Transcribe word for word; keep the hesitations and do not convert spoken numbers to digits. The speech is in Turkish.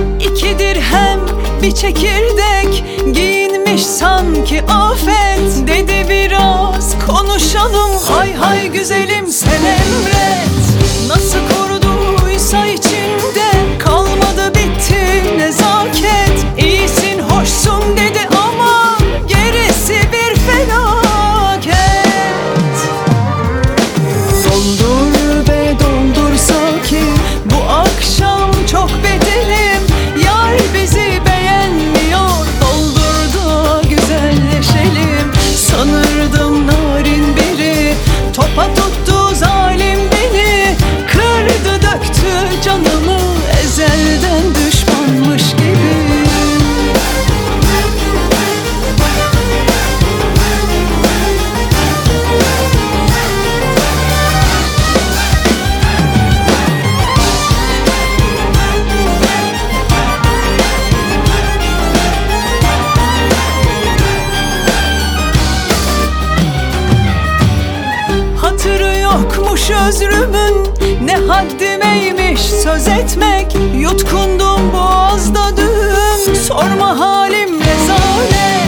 İki dirhem bir çekirdek giyinmiş sanki afet. Dedi biraz konuşalım, hay hay güzelim sen emret. Nasıl kurduysa içinde kalmadı bitti nezaket. İyisin hoşsun dedi ama gerisi bir felaket. Doldur be doldur ki bu akşam çok bedelim. Yar bizi beğenmiyor, doldur da güzelleşelim. Sanırdım narin biri, topa tuttu zalim beni. Kırdı döktü canımı, ezelden düşmanmış gibi. Hatırı yokmuş özrümün, ne haddimeymiş söz etmek. Yutkundum boğazda düğüm, sorma halim rezalet.